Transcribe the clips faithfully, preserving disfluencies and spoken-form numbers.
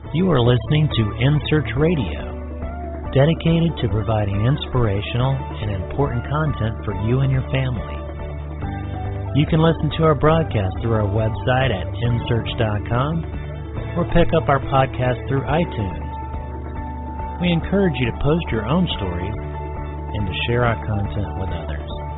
You are listening to In Search Radio, dedicated to providing inspirational and important content for you and your family. You can listen to our broadcast through our website at in search dot com or pick up our podcast through iTunes. We encourage you to post your own stories and to share our content with others.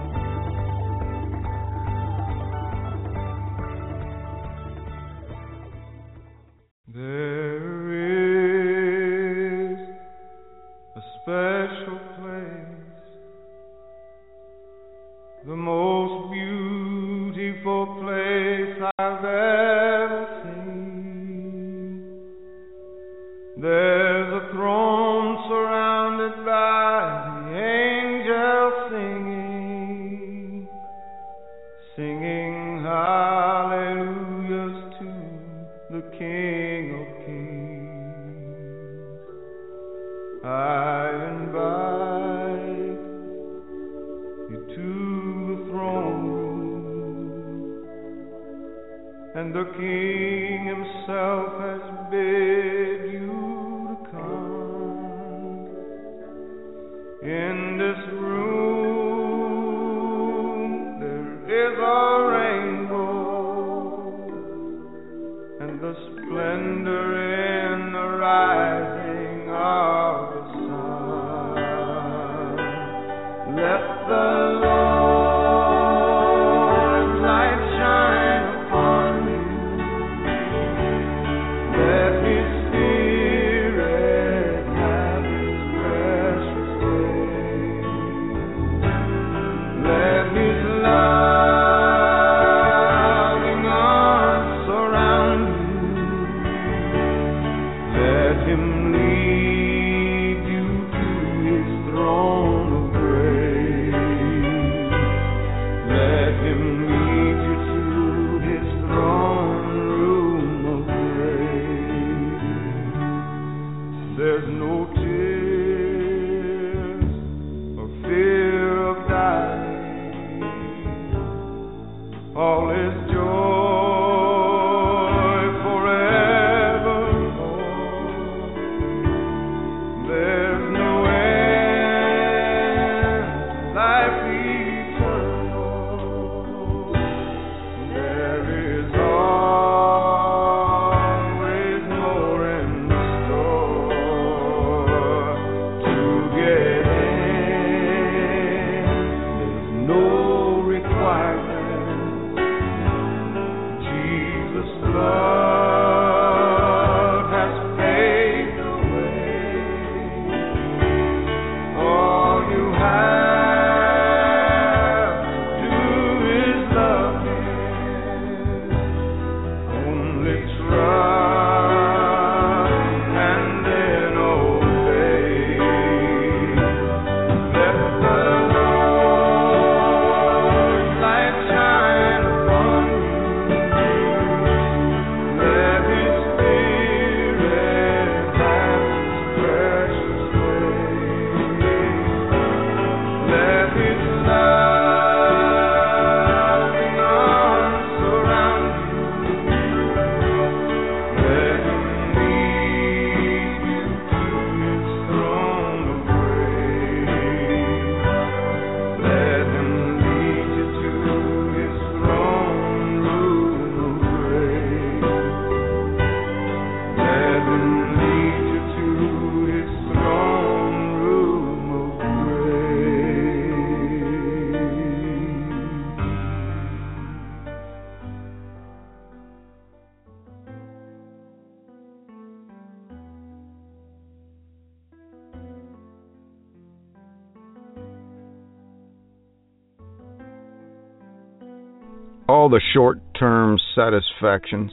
All the short-term satisfactions,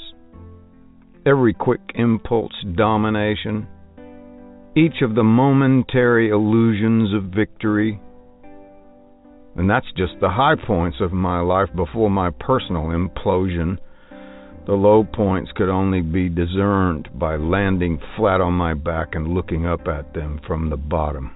every quick impulse domination, each of the momentary illusions of victory. And that's just the high points of my life before my personal implosion. The low points could only be discerned by landing flat on my back and looking up at them from the bottom.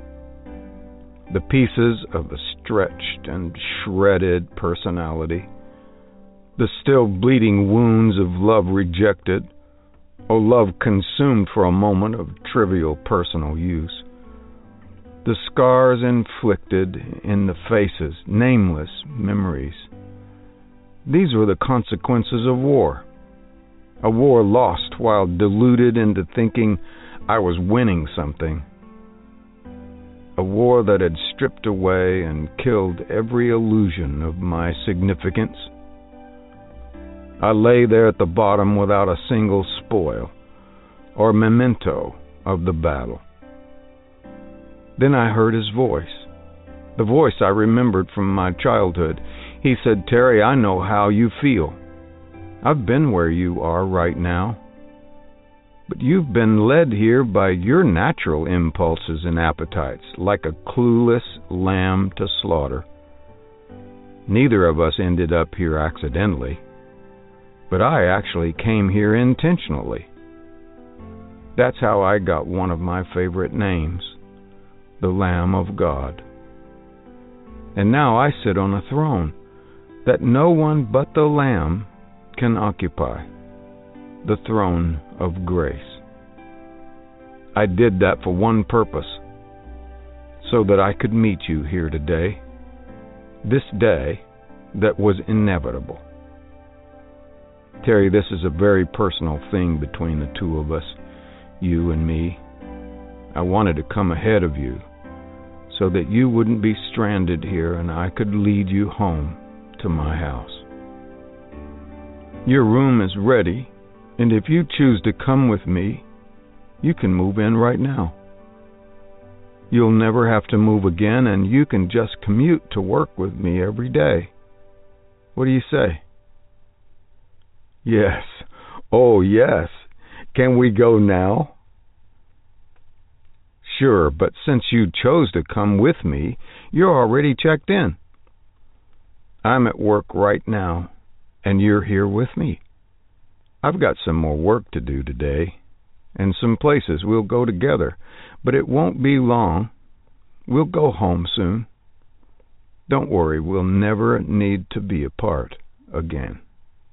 The pieces of a stretched and shredded personality, the still bleeding wounds of love rejected, O love consumed for a moment of trivial personal use. The scars inflicted in the faces, nameless memories. These were the consequences of war. A war lost while deluded into thinking I was winning something. A war that had stripped away and killed every illusion of my significance. I lay there at the bottom without a single spoil or memento of the battle. Then I heard his voice, the voice I remembered from my childhood. He said, "Terry, I know how you feel. I've been where you are right now. But you've been led here by your natural impulses and appetites, like a clueless lamb to slaughter. Neither of us ended up here accidentally, but I actually came here intentionally. That's how I got one of my favorite names, the Lamb of God. And now I sit on a throne that no one but the Lamb can occupy, the throne of grace. I did that for one purpose, so that I could meet you here today, this day that was inevitable. Terry, this is a very personal thing between the two of us, you and me. I wanted to come ahead of you so that you wouldn't be stranded here and I could lead you home to my house. Your room is ready, and if you choose to come with me, you can move in right now. You'll never have to move again, and you can just commute to work with me every day. What do you say? Yes. Oh, yes. Can we go now? Sure, but since you chose to come with me, you're already checked in. I'm at work right now, and you're here with me. I've got some more work to do today, and some places we'll go together, but it won't be long. We'll go home soon. Don't worry, we'll never need to be apart again.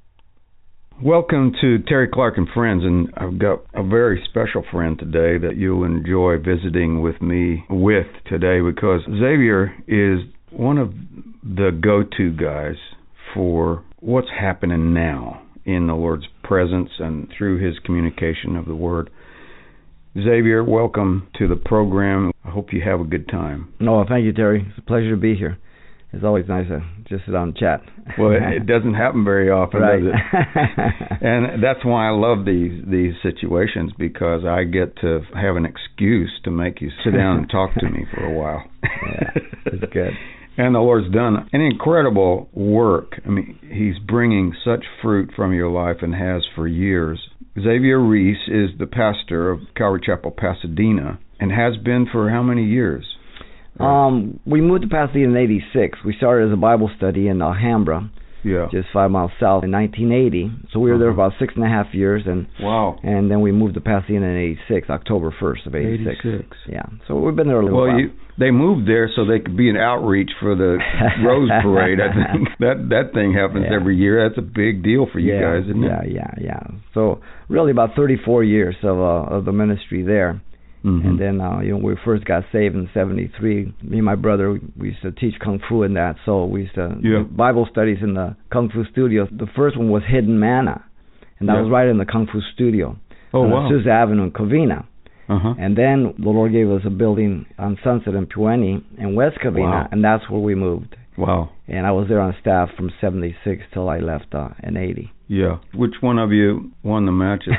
Welcome to Terry Clark and Friends, and I've got a very special friend today that you'll enjoy visiting with me with today, because Xavier is one of the go-to guys for what's happening now in the Lord's presence and through his communication of the Word. Xavier, welcome to the program. I hope you have a good time. No, thank you, Terry. It's a pleasure to be here. It's always nice to just sit down and chat. Well, it doesn't happen very often, right. does it? And that's why I love these these situations, because I get to have an excuse to make you sit down and talk to me for a while. Yeah, it's good. And the Lord's done an incredible work. I mean, he's bringing such fruit from your life and has for years. Xavier Reese is the pastor of Calvary Chapel, Pasadena, and has been for how many years? Um, we moved to Pasadena in eighty-six. We started as a Bible study in Alhambra, yeah, just five miles south, in nineteen eighty. So we were uh-huh. there about six and a half years, and wow, and then we moved to Pasadena in eighty-six, October first of eighty-six. eighty-six. Yeah, so we've been there a little well, while. You, they moved there so they could be an outreach for the Rose Parade. I think that that thing happens yeah. every year. That's a big deal for you yeah, guys, isn't yeah, it? Yeah, yeah, yeah. So really about thirty-four years of uh, of the ministry there. Mm-hmm. And then, uh, you know, we first got saved in seventy-three. Me and my brother, we used to teach Kung Fu in that. So we used to yeah. do Bible studies in the Kung Fu studio. The first one was Hidden Manna, and that yeah. was right in the Kung Fu studio oh, on wow. Azusa Avenue in Covina. Uh-huh. And then the Lord gave us a building on Sunset in Pewanee in West Covina, wow. and that's where we moved. Wow. And I was there on staff from seventy-six till I left uh, in eighty. Yeah. Which one of you won the matches?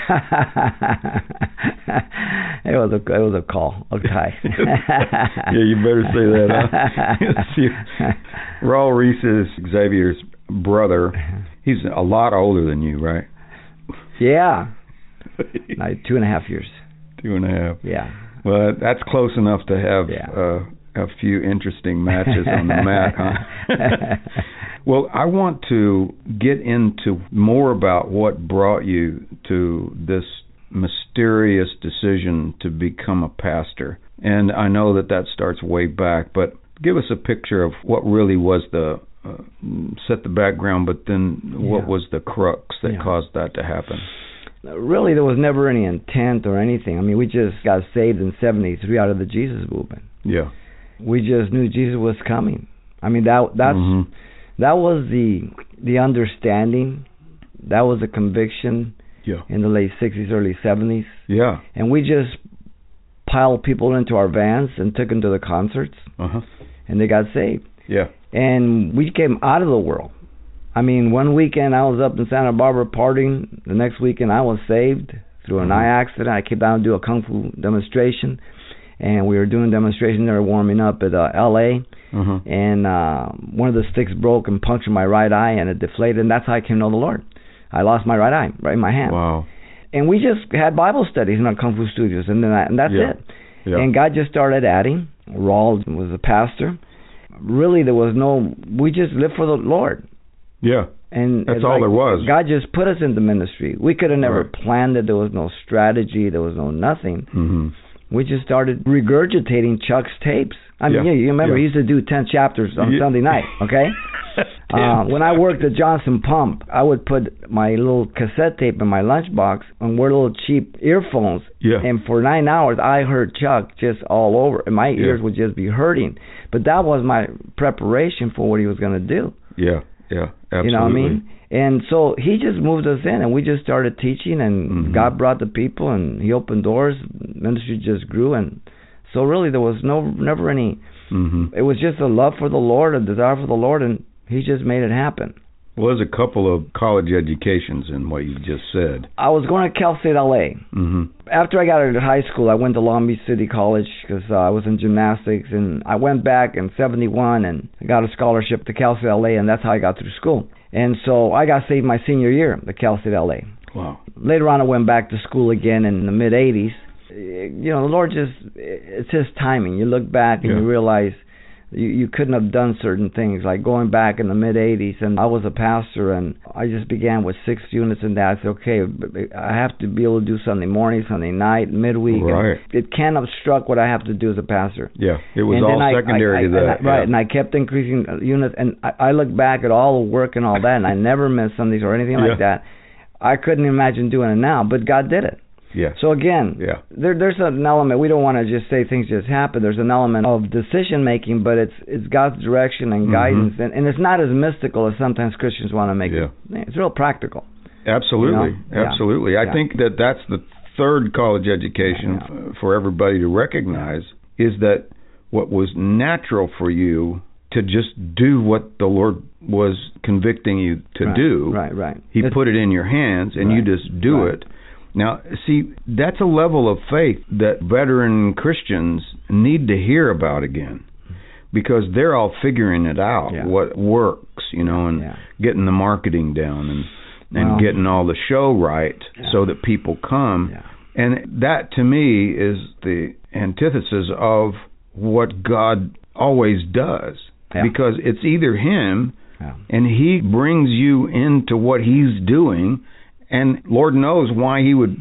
It was a it was a call, a tie. Yeah, you better say that, huh? Raul Reese is Xavier's brother. He's a lot older than you, right? Yeah. Like two and a half years. Two and a half. Yeah. Well, that's close enough to have yeah. uh, a few interesting matches on the mat, huh? Well, I want to get into more about what brought you to this mysterious decision to become a pastor. And I know that that starts way back, but give us a picture of what really was the, uh, set the background, but then what yeah. was the crux that yeah. caused that to happen? really there was never any intent or anything. I mean, we just got saved in seventy-three out of the Jesus movement. Yeah. We just knew Jesus was coming. I mean, that that's Mm-hmm. that was the the understanding. That was the conviction Yeah. in the late sixties, early seventies. Yeah. And we just piled people into our vans and took them to the concerts, Uh-huh. and they got saved. Yeah. And we came out of the world. I mean, one weekend I was up in Santa Barbara partying. The next weekend I was saved through an Mhm. eye accident. I came down to do a kung fu demonstration, and we were doing demonstration there, warming up at uh, L A Uh-huh. And uh, one of the sticks broke and punctured my right eye, and it deflated. And that's how I came to know the Lord. I lost my right eye, right in my hand. Wow. And we just had Bible studies in our kung fu studios, and then I, and that's Yeah. it. Yeah. And God just started adding. Rawls was a pastor. Really, there was no. We just lived for the Lord. Yeah. And That's it's all like, there was. God just put us into ministry. We could have never Right. planned it. There was no strategy. There was no nothing. Mm-hmm. We just started regurgitating Chuck's tapes. I mean, Yeah. yeah, you remember Yeah. he used to do ten chapters on Yeah. Sunday night, okay? uh, when I worked at Johnson Pump, I would put my little cassette tape in my lunchbox and wear little cheap earphones. Yeah. And for nine hours, I heard Chuck just all over, and my ears Yeah. would just be hurting. But that was my preparation for what he was going to do. Yeah. Yeah. Absolutely. You know what I mean? And so he just moved us in, and we just started teaching, and Mhm. God brought the people, and he opened doors. Ministry just grew, and so really there was no never any. Mm-hmm. It was just a love for the Lord, a desire for the Lord, and he just made it happen. Well, there's a couple of college educations in what you just said. I was going to Cal State L A. Mm-hmm. After I got out of high school, I went to Long Beach City College because uh, I was in gymnastics, and I went back in seventy-one and got a scholarship to Cal State L A, and that's how I got through school. And so I got saved my senior year at Cal State L A. Wow. Later on, I went back to school again in the mid eighties. You know, the Lord just, it's His timing. You look back and Yeah. you realize you, you couldn't have done certain things, like going back in the mid eighties, and I was a pastor, and I just began with six units, and that I said, okay, I have to be able to do Sunday morning, Sunday night, midweek. Right. It can't obstruct what I have to do as a pastor. Yeah. It was And all then I- secondary I, I, to that. and I, right, Yeah. and I kept increasing units, and I, I look back at all the work and all that, and I never missed Sundays or anything Yeah. like that. I couldn't imagine doing it now, but God did it. Yeah. So again, Yeah. there, there's an element. We don't want to just say things just happen. There's an element of decision making, but it's it's God's direction and Mhm. guidance, and, and it's not as mystical as sometimes Christians want to make Yeah. it. It's real practical. Absolutely. You know? Yeah. Absolutely. I Yeah. think that that's the third college education Yeah. f- for everybody to recognize is that what was natural for you to just do what the Lord was convicting you to right, do. Right, right. He It's- put it in your hands, and you Right, just do right. it. Now, see, that's a level of faith that veteran Christians need to hear about again, because they're all figuring it out, Yeah. what works, you know, and Yeah. getting the marketing down and and Well, getting all the show right Yeah. so that people come. Yeah. And that, to me, is the antithesis of what God always does, Yeah. because it's either Him Yeah. and He brings you into what He's doing, and Lord knows why He would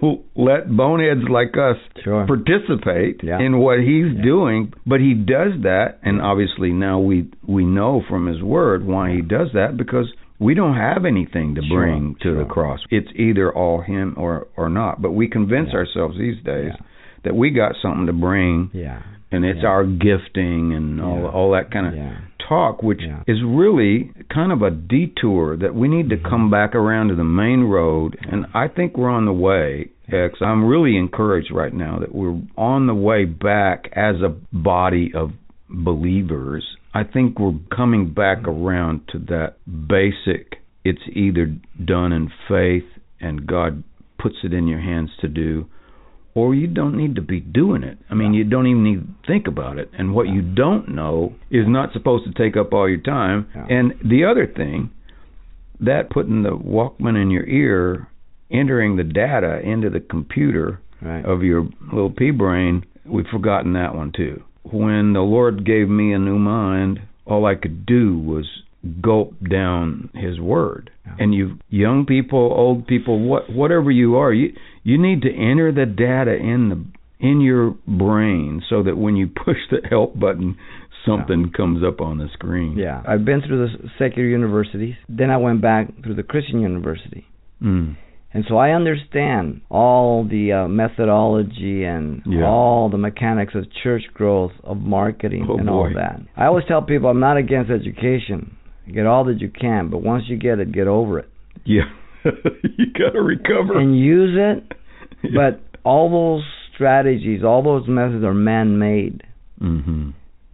let boneheads like us Sure. participate Yeah. in what He's Yeah. doing, but He does that, and obviously now we we know from His Word why He does that, because we don't have anything to Sure, bring to sure. the cross. It's either all Him or or not, but we convince Yeah. ourselves these days Yeah. that we got something to bring, Yeah. and it's Yeah. our gifting and all Yeah. all that kind of Yeah. talk, which Yeah. is really kind of a detour that we need to come back around to the main road. And I think we're on the way, X. I'm really encouraged right now that we're on the way back as a body of believers. I think we're coming back around to that basic, it's either done in faith and God puts it in your hands to do, or you don't need to be doing it. I mean, you don't even need to think about it. And what you don't know is not supposed to take up all your time. Yeah. And the other thing, that putting the Walkman in your ear, entering the data into the computer Right. of your little pea brain, we've forgotten that one too. When the Lord gave me a new mind, all I could do was gulp down His Word. Yeah. And you young people, old people, what whatever you are, you you need to enter the data in the in your brain so that when you push the help button, something Yeah. comes up on the screen. Yeah. I've been through the secular universities. Then I went back through the Christian university. Mm. And so I understand all the uh, methodology and Yeah. all the mechanics of church growth, of marketing, Oh, and all boy. that. I always tell people I'm not against education. Get all that you can, but once you get it, get over it. Yeah. You got to recover. And use it, Yeah. but all those strategies, all those methods are man-made. Mm-hmm.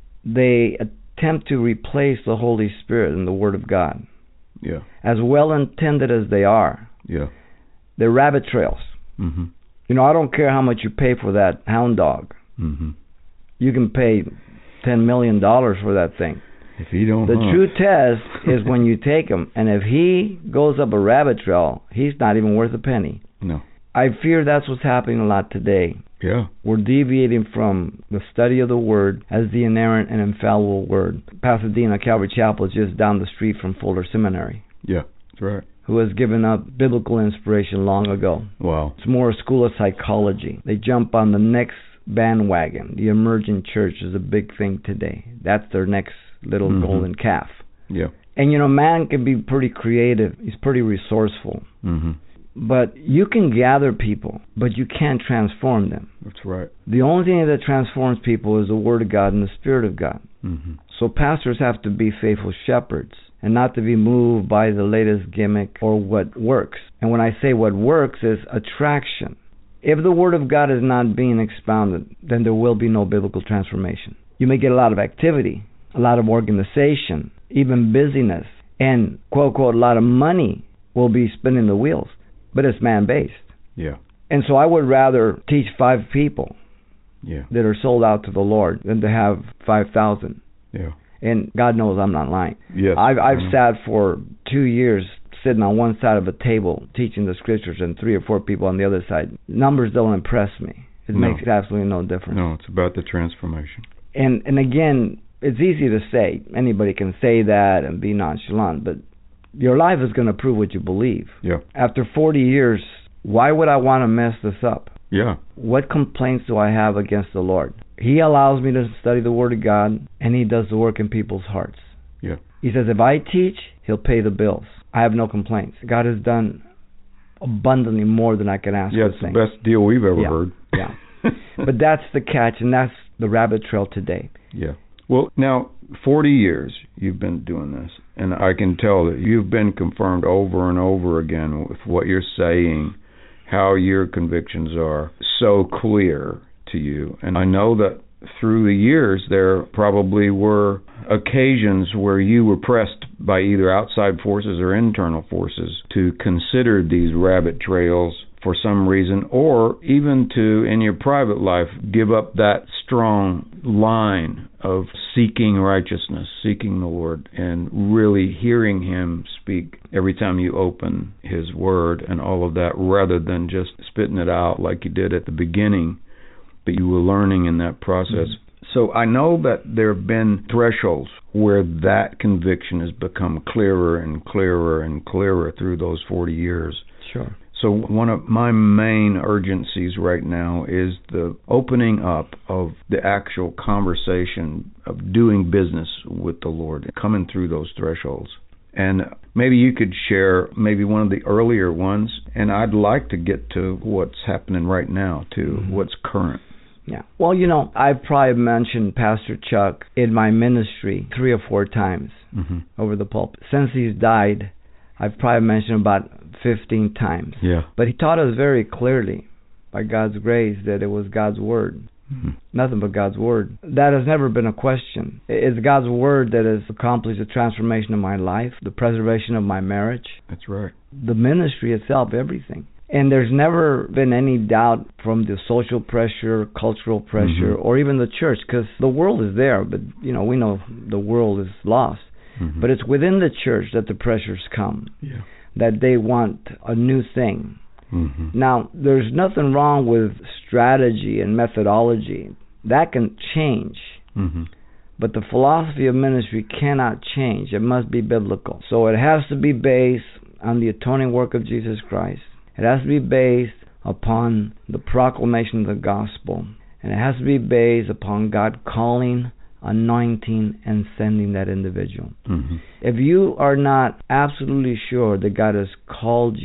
They attempt to replace the Holy Spirit and the Word of God. Yeah. As well-intended as they are, Yeah. they're rabbit trails. Mm-hmm. You know, I don't care how much you pay for that hound dog. Mm-hmm. You can pay ten million dollars for that thing. If he don't The hunt. true test is when you take him, and if he goes up a rabbit trail, he's not even worth a penny. No. I fear that's what's happening a lot today. Yeah. We're deviating from the study of the Word as the inerrant and infallible Word. Pasadena Calvary Chapel is just down the street from Fuller Seminary, Yeah. That's right. who has given up biblical inspiration long ago. Wow. It's more a school of psychology. They jump on the next bandwagon. The emergent church is a big thing today. That's their next little Mhm. golden calf. Yeah. And you know, man can be pretty creative. He's pretty resourceful. Mm-hmm. But you can gather people, but you can't transform them. That's right. The only thing that transforms people is the Word of God and the Spirit of God. Mm-hmm. So pastors have to be faithful shepherds and not to be moved by the latest gimmick or what works. And when I say what works is attraction. If the Word of God is not being expounded, then there will be no biblical transformation. You may get a lot of activity, a lot of organization, even busyness, and quote, quote, a lot of money will be spinning the wheels, but it's man-based. Yeah. And so I would rather teach five people Yeah. that are sold out to the Lord than to have five thousand. Yeah. And God knows I'm not lying. Yes. I've, I've Mhm. sat for two years sitting on one side of a table teaching the scriptures and three or four people on the other side. Numbers don't impress me. It No. makes absolutely no difference. No, it's about the transformation. And and again, it's easy to say. Anybody can say that and be nonchalant, but your life is going to prove what you believe. Yeah. After forty years, why would I want to mess this up? Yeah. What complaints do I have against the Lord? He allows me to study the Word of God, and He does the work in people's hearts. Yeah. He says, if I teach, He'll pay the bills. I have no complaints. God has done abundantly more than I can ask Yeah, or it's the think. best deal we've ever Yeah. heard. Yeah. But that's the catch, and that's the rabbit trail today. Yeah. Well, now, forty years you've been doing this, and I can tell that you've been confirmed over and over again with what you're saying, how your convictions are so clear to you. And I know that through the years there probably were occasions where you were pressed by either outside forces or internal forces to consider these rabbit trails for some reason, or even to, in your private life, give up that strong line of seeking righteousness, seeking the Lord, and really hearing Him speak every time you open His Word and all of that, rather than just spitting it out like you did at the beginning, but you were learning in that process. Mm-hmm. So I know that there have been thresholds where that conviction has become clearer and clearer and clearer through those forty years. Sure. So one of my main urgencies right now is the opening up of the actual conversation of doing business with the Lord, coming through those thresholds. And maybe you could share maybe one of the earlier ones, and I'd like to get to what's happening right now, too, mm-hmm. what's current. Yeah. Well, you know, I've probably mentioned Pastor Chuck in my ministry three or four times mm-hmm. over the pulpit. Since he's died, I've probably mentioned about fifteen times. Yeah. But he taught us very clearly, by God's grace, that it was God's Word. Mm-hmm. Nothing but God's Word. That has never been a question. It's God's Word that has accomplished the transformation of my life, the preservation of my marriage. That's right. The ministry itself, everything. And there's never been any doubt from the social pressure, cultural pressure, mm-hmm. or even the church, because the world is there, but, you know, we know the world is lost. Mm-hmm. But it's within the church that the pressures come, yeah. that they want a new thing. Mm-hmm. Now, there's nothing wrong with strategy and methodology. That can change. Mm-hmm. But the philosophy of ministry cannot change. It must be biblical. So it has to be based on the atoning work of Jesus Christ. It has to be based upon the proclamation of the gospel. And it has to be based upon God calling, anointing, and sending that individual. Mm-hmm. If you are not absolutely sure that God has called you,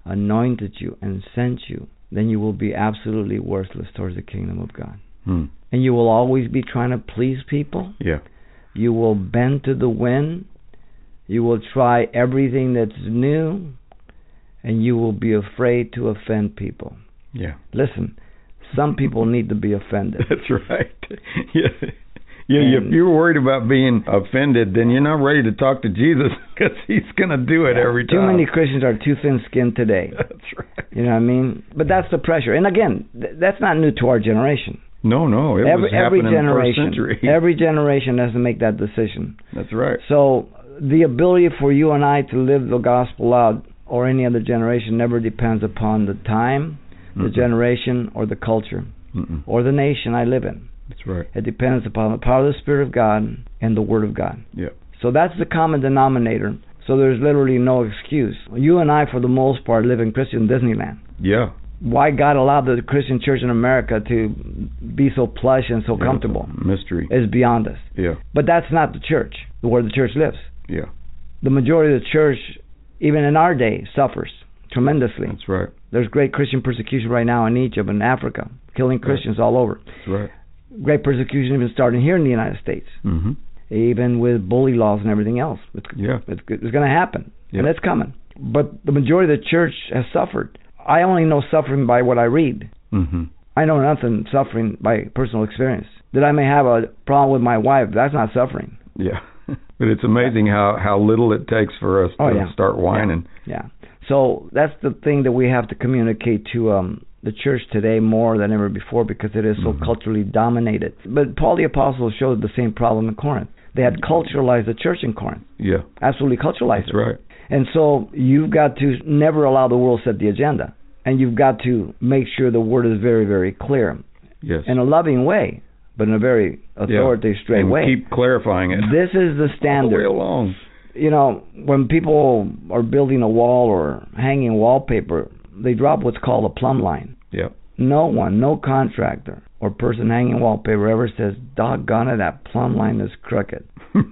anointed you, and sent you, then you will be absolutely worthless towards the kingdom of God. Hmm. And you will always be trying to please people. Yeah. You will bend to the wind. You will try everything that's new. And you will be afraid to offend people. Yeah. Listen, some people need to be offended. That's right. Yeah. Yeah, and if you're worried about being offended, then you're not ready to talk to Jesus, because he's going to do it yeah, every time. Too many Christians are too thin-skinned today. That's right. You know what I mean? But that's the pressure. And again, th- that's not new to our generation. No, no. It every, was happening every generation, in the first century. Every generation has to make that decision. That's right. So the ability for you and I to live the gospel out, or any other generation, never depends upon the time, the Mm-mm. generation, or the culture, Mm-mm. or the nation I live in. That's right. It depends upon the power of the Spirit of God and the Word of God. Yeah. So that's the common denominator. So there's literally no excuse. You and I, for the most part, live in Christian Disneyland. Yeah. Why God allowed the Christian church in America to be so plush and so yeah, comfortable mystery is beyond us. Yeah. But that's not the church, where the church lives. Yeah. The majority of the church, even in our day, suffers tremendously. That's right. There's great Christian persecution right now in Egypt and Africa, killing Christians right. all over. That's right. Great persecution even starting here in the United States, mm-hmm. even with bully laws and everything else. It's, yeah. it's, it's going to happen, yeah. and it's coming. But the majority of the church has suffered. I only know suffering by what I read. Mm-hmm. I know nothing suffering by personal experience. That I may have a problem with my wife, that's not suffering. Yeah. But it's amazing how, how little it takes for us to oh, yeah. start whining. Yeah. yeah. So that's the thing that we have to communicate to um, the church today more than ever before, because it is so mm-hmm. culturally dominated. But Paul the Apostle showed the same problem in Corinth. They had culturalized the church in Corinth. Yeah. Absolutely culturalized That's it. right. And so you've got to never allow the world set the agenda. And you've got to make sure the word is very, very clear. Yes. In a loving way, but in a very authoritative, yeah. straight and way. Keep clarifying it. This is the standard. All the way along. You know, when people are building a wall or hanging wallpaper, they drop what's called a plumb line. Yeah. No one, no contractor or person hanging wallpaper ever says, doggone it, that plumb line is crooked.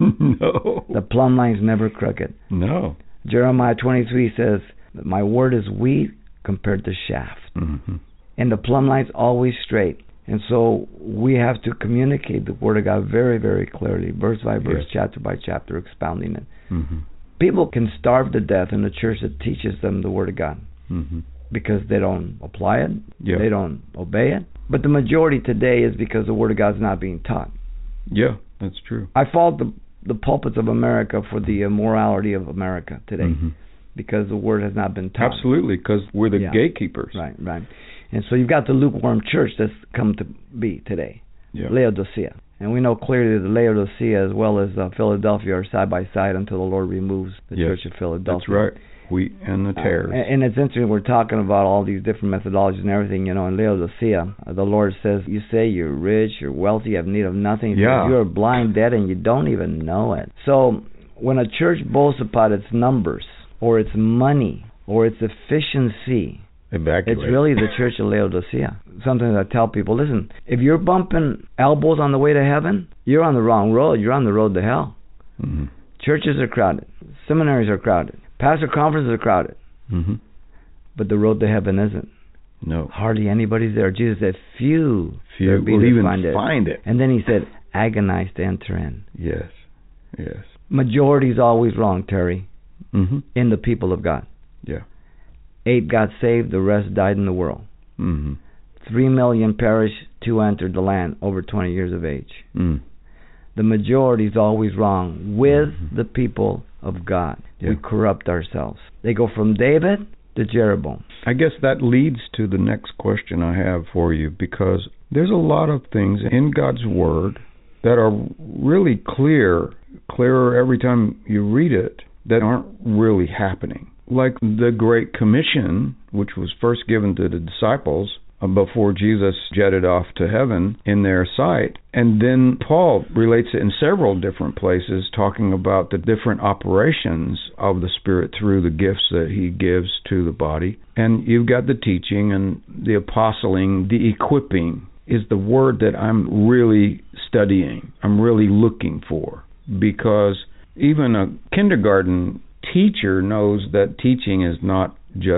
No. The plumb line's never crooked. No. Jeremiah twenty-three says, my word is wheat compared to shaft. Mm-hmm. And the plumb line's always straight. And so we have to communicate the Word of God very, very clearly, verse by verse, yes. chapter by chapter, expounding it. Mm-hmm. People can starve to death in a church that teaches them the Word of God mm-hmm. because they don't apply it, yeah. they don't obey it. But the majority today is because the Word of God is not being taught. Yeah, that's true. I fault the, the pulpits of America for the immorality of America today mm-hmm. because the Word has not been taught. Absolutely, because we're the yeah. gatekeepers. Right, right. And so you've got the lukewarm church that's come to be today, yeah. Laodicea. And we know clearly that Laodicea as well as uh, Philadelphia are side by side until the Lord removes the yes. church of Philadelphia. That's right. Wheat and the tares. Uh, and, and it's interesting, we're talking about all these different methodologies and everything. You know, in Laodicea, uh, the Lord says, you say you're rich, you're wealthy, you have need of nothing. Yeah. You're blind, dead, and you don't even know it. So when a church boasts about its numbers or its money or its efficiency, Evacuate. it's really the church of Laodicea. Sometimes I tell people, listen, if you're bumping elbows on the way to heaven, you're on the wrong road. You're on the road to hell. Mm-hmm. Churches are crowded. Seminaries are crowded. Pastor conferences are crowded. Mm-hmm. But the road to heaven isn't. No. Hardly anybody's there. Jesus said, few, few will even find it. find it. And then he said, agonize to enter in. Yes, yes. Majority's always wrong, Terry, mm-hmm. in the people of God. Yeah. Eight got saved, the rest died in the world. Mm-hmm. Three million perished, two entered the land over twenty years of age. Mm. The majority is always wrong with mm-hmm. the people of God. Yeah. We corrupt ourselves. They go from David to Jeroboam. I guess that leads to the next question I have for you, because there's a lot of things in God's Word that are really clear, clearer every time you read it, that aren't really happening. Like the Great Commission, which was first given to the disciples before Jesus jetted off to heaven in their sight. And then Paul relates it in several different places, talking about the different operations of the Spirit through the gifts that he gives to the body. And you've got the teaching and the apostling, the equipping is the word that I'm really studying, I'm really looking for. Because even a kindergarten teacher knows that teaching is not just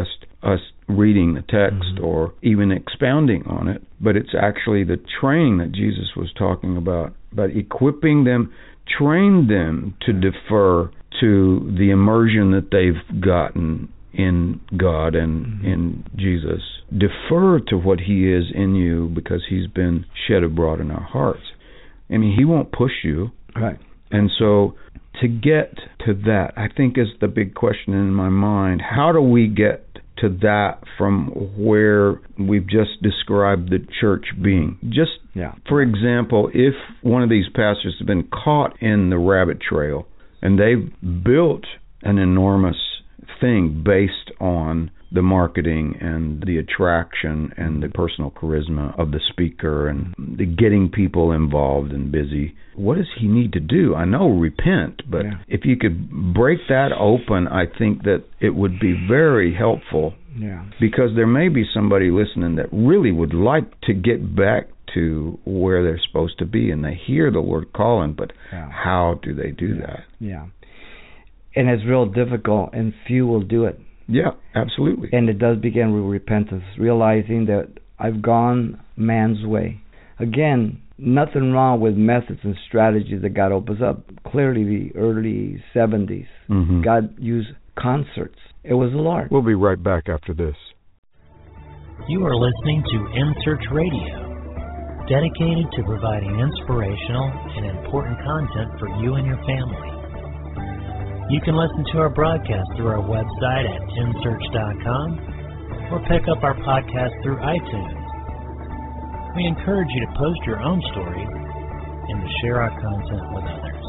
us reading the text Mm-hmm. or even expounding on it, but it's actually the training that Jesus was talking about, about equipping them, train them to defer to the immersion that they've gotten in God and mm-hmm. in Jesus. Defer to what He is in you because He's been shed abroad in our hearts. I mean, He won't push you. Right. And so to get to that, I think is the big question in my mind. How do we get to that from where we've just described the church being? Just, yeah. for example, if one of these pastors has been caught in the rabbit trail and they've built an enormous thing based on the marketing and the attraction and the personal charisma of the speaker and the getting people involved and busy, what does he need to do? I know repent, but yeah. if you could break that open, I think that it would be very helpful. Yeah. Because there may be somebody listening that really would like to get back to where they're supposed to be, and they hear the Lord calling, but yeah. how do they do yeah. that? Yeah. And it's real difficult, and few will do it. Yeah, absolutely. And it does begin with repentance, realizing that I've gone man's way. Again, nothing wrong with methods and strategies that God opens up. Clearly, the early seventies, mm-hmm. God used concerts. It was the Lord. We'll be right back after this. You are listening to In Search Radio, dedicated to providing inspirational and important content for you and your family. You can listen to our broadcast through our website at in search dot com or pick up our podcast through iTunes. We encourage you to post your own stories and to share our content with others.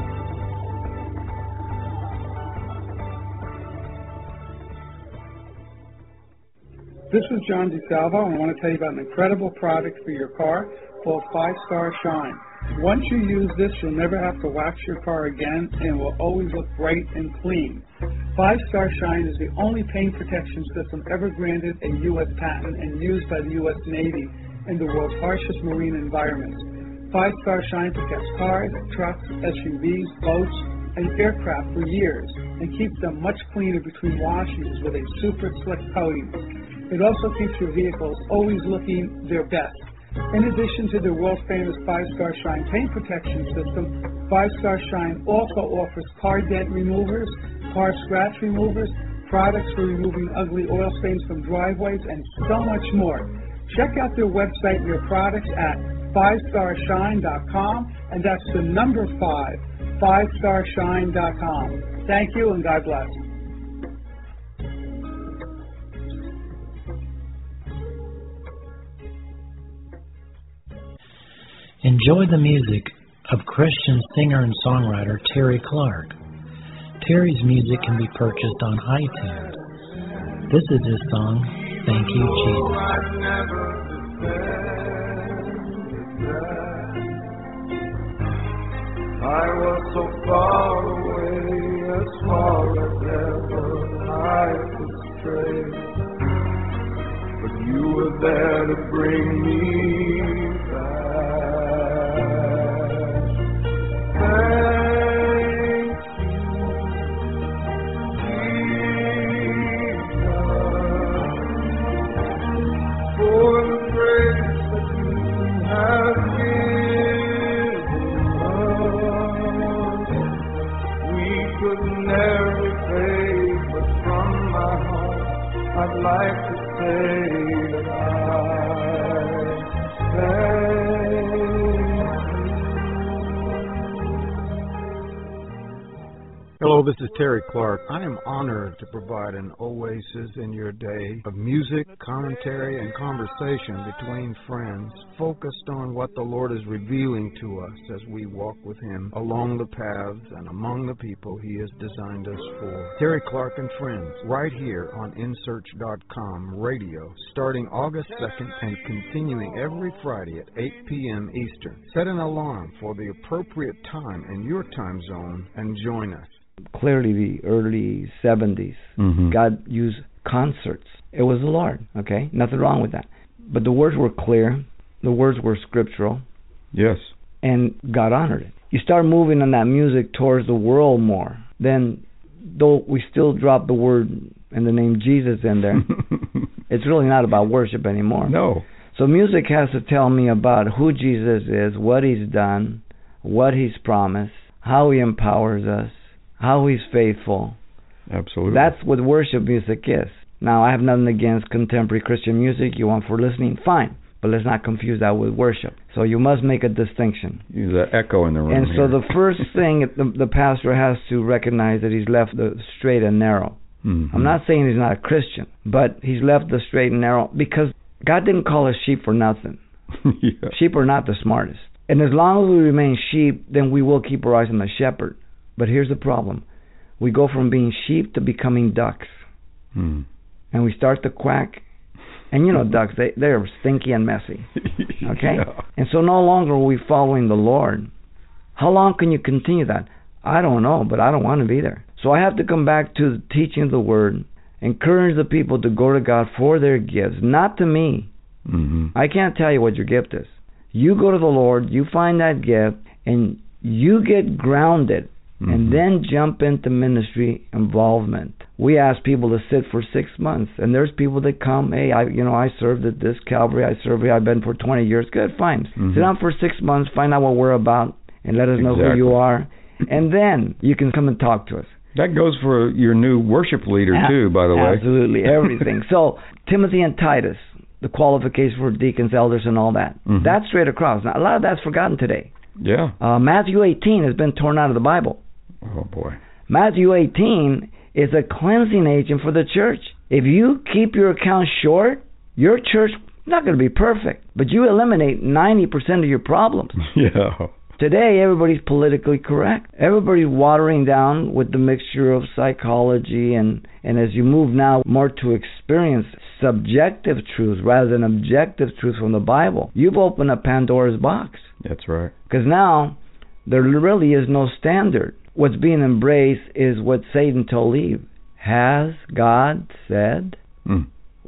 This is John DeSalvo, and I want to tell you about an incredible product for your car called Five Star Shine. Once you use this, you'll never have to wax your car again, and it will always look bright and clean. Five Star Shine is the only paint protection system ever granted a U S patent and used by the U S Navy in the world's harshest marine environments. Five Star Shine protects cars, trucks, S U Vs, boats, and aircraft for years and keeps them much cleaner between washes with a super slick coating. It also keeps your vehicles always looking their best. In addition to the world-famous Five Star Shine paint protection system, Five Star Shine also offers car dent removers, car scratch removers, products for removing ugly oil stains from driveways, and so much more. Check out their website and your products at five star shine dot com, and that's the number five, five star shine dot com. Thank you, and God bless. Enjoy the music of Christian singer and songwriter Terry Clark. Terry's music can be purchased on iTunes. This is his song, Thank You, Jesus. I was so far away, as far as ever I could stray, but you were there to bring me back. Thank you, Jesus, for the grace that you have given us. We could never repay, but from my heart I'd like to say that I thank you. Hello, this is Terry Clark. I am honored to provide an oasis in your day of music, commentary, and conversation between friends, focused on what the Lord is revealing to us as we walk with Him along the paths and among the people He has designed us for. Terry Clark and Friends, right here on in search dot com radio, starting August second and continuing every Friday at eight p.m. Eastern. Set an alarm for the appropriate time in your time zone and join us. Clearly, the early seventies, mm-hmm. God used concerts. It was the Lord, okay? Nothing wrong with that. But the words were clear. The words were scriptural. Yes. And God honored it. You start moving on that music towards the world more. Then, though we still drop the word and the name Jesus in there, it's really not about worship anymore. No. So music has to tell me about who Jesus is, what he's done, what he's promised, how he empowers us, how he's faithful. Absolutely. That's what worship music is. Now, I have nothing against contemporary Christian music. You want for listening, fine. But let's not confuse that with worship. So you must make a distinction. There's an echo in the room And here. so the first thing the, the pastor has to recognize that he's left the straight and narrow. Mm-hmm. I'm not saying he's not a Christian, but he's left the straight and narrow because God didn't call us sheep for nothing. Yeah. Sheep are not the smartest. And as long as we remain sheep, then we will keep our eyes on the shepherd. But here's the problem. We go from being sheep to becoming ducks. Mm. And we start to quack. And you know ducks, they, they're stinky and messy. Okay? Yeah. And so no longer are we following the Lord. How long can you continue that? I don't know, but I don't want to be there. So I have to come back to the teaching of the Word, encourage the people to go to God for their gifts, not to me. Mm-hmm. I can't tell you what your gift is. You go to the Lord, you find that gift, and you get grounded, mm-hmm. and then jump into ministry involvement. We ask people to sit for six months, and there's people that come, hey, I, you know, I served at this Calvary, I served here, I've been for twenty years. Good, fine. Mm-hmm. Sit down for six months, find out what we're about, and let us know exactly. who you are, and then you can come and talk to us. That goes for your new worship leader, too, by the way. Absolutely, everything. So, Timothy and Titus, the qualifications for deacons, elders, and all that. Mm-hmm. That's straight across. Now, a lot of that's forgotten today. Yeah. Uh, Matthew eighteen has been torn out of the Bible. Oh, boy. Matthew eighteen is a cleansing agent for the church. If you keep your account short, your church is not going to be perfect, but you eliminate ninety percent of your problems. Yeah. Today, everybody's politically correct. Everybody's watering down with the mixture of psychology, and, and as you move now more to experience subjective truths rather than objective truths from the Bible, you've opened up Pandora's box. That's right. Because now, there really is no standard. What's being embraced is what Satan told Eve. Has God said? Mm.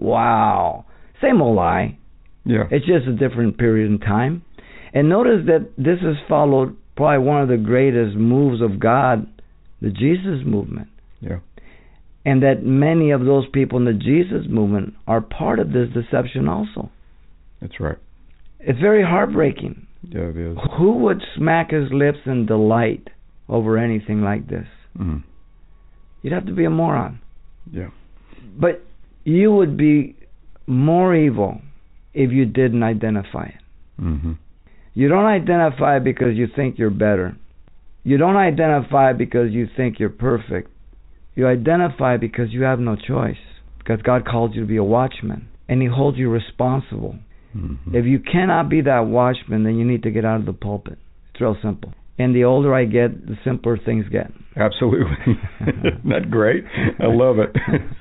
Wow. Same old lie. Yeah. It's just a different period in time. And notice that this has followed probably one of the greatest moves of God, the Jesus movement. Yeah. And that many of those people in the Jesus movement are part of this deception also. That's right. It's very heartbreaking. Yeah, it is. Who would smack his lips in delight over anything like this? Mm. You'd have to be a moron. Yeah. But you would be more evil if you didn't identify it. Mm-hmm. You don't identify because you think you're better. You don't identify because you think you're perfect. You identify because you have no choice. Because God called you to be a watchman. And He holds you responsible. Mm-hmm. If you cannot be that watchman, then you need to get out of the pulpit. It's real simple. And the older I get, the simpler things get. Absolutely. Isn't that great? I love it.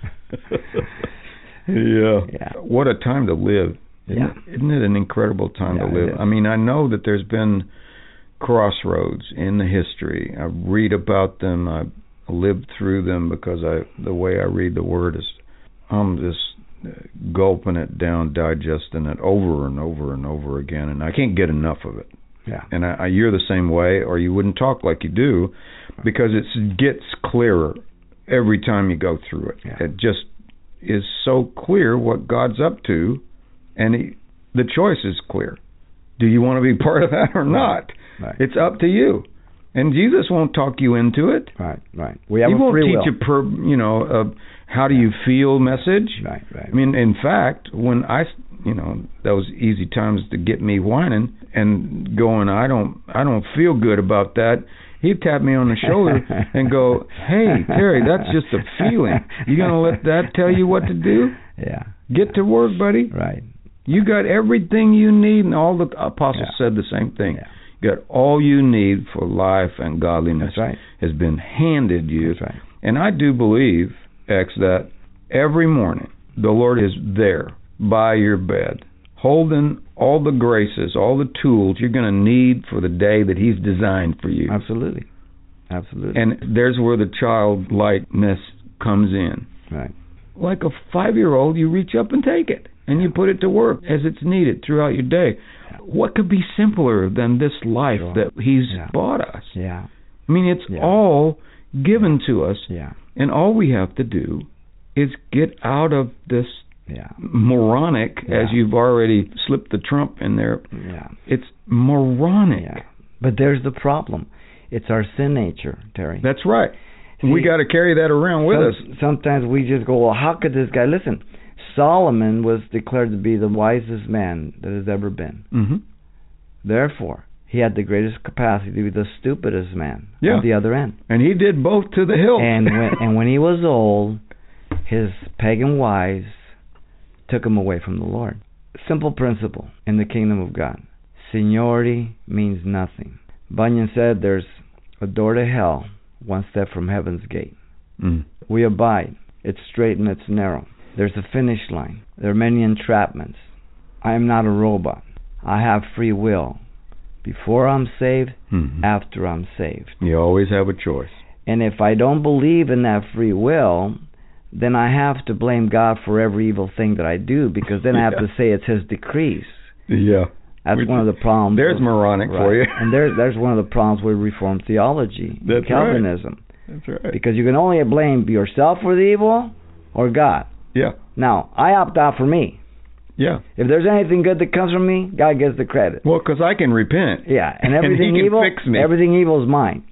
yeah. yeah. What a time to live. Isn't, yeah. it, isn't it an incredible time yeah, to live? I mean, I know that there's been crossroads in the history. I read about them. I lived through them because I the way I read the Word is I'm just gulping it down, digesting it over and over and over again, and I can't get enough of it. Yeah. And I, I, you're the same way, or you wouldn't talk like you do, because it gets clearer every time you go through it. Yeah. It just is so clear what God's up to. And he, the choice is clear. Do you want to be part of that or not? Right. It's up to you. And Jesus won't talk you into it. Right, right. We have he a won't free teach will. you, per, you know, a how do you feel message. Right, right. I mean, in fact, when I, you know, those easy times to get me whining and going, I don't, I don't feel good about that. He'd tap me on the shoulder and go, hey, Terry, that's just a feeling. You going to let that tell you what to do? Yeah. Get to work, buddy. Right. You got everything you need, and all the apostles yeah. said the same thing. Yeah. You got all you need for life and godliness. That's right. Has been handed you. That's right. And I do believe, X, that every morning the Lord is there by your bed, holding all the graces, all the tools you're going to need for the day that He's designed for you. Absolutely. Absolutely. And there's where the childlikeness comes in. Right. Like a five-year-old, you reach up and take it, and you put it to work as it's needed throughout your day. What could be simpler than this life sure. that He's yeah. bought us? Yeah. I mean, it's yeah. all given to us, yeah. and all we have to do is get out of this Yeah. moronic, Yeah. as you've already slipped the Trump in there. Yeah. It's moronic. Yeah. But there's the problem. It's our sin nature, Terry. That's right. See, we got to carry that around with some, us. Sometimes we just go, well, how could this guy... Listen, Solomon was declared to be the wisest man that has ever been. Mm-hmm. Therefore, he had the greatest capacity to be the stupidest man Yeah. at the other end. And he did both to the hilt. And when, and when he was old, his pagan wives took him away from the Lord. Simple principle in the kingdom of God. Seniority means nothing. Bunyan said there's a door to hell, one step from heaven's gate. Mm. We abide. It's straight and it's narrow. There's a finish line. There are many entrapments. I am not a robot. I have free will. Before I'm saved, Mm-hmm. after I'm saved. You always have a choice. And if I don't believe in that free will, then I have to blame God for every evil thing that I do, because then I have Yeah. to say it's His decrees. Yeah. That's Which- one of the problems. There's with, moronic right. for you. And there's there's one of the problems with Reformed theology, That's Calvinism, That's right. because you can only blame yourself for the evil or God. Yeah. Now, I opt out for me. Yeah. If there's anything good that comes from me, God gets the credit. Well, because I can repent. Yeah, and And everything he can evil, fix me. everything evil is mine.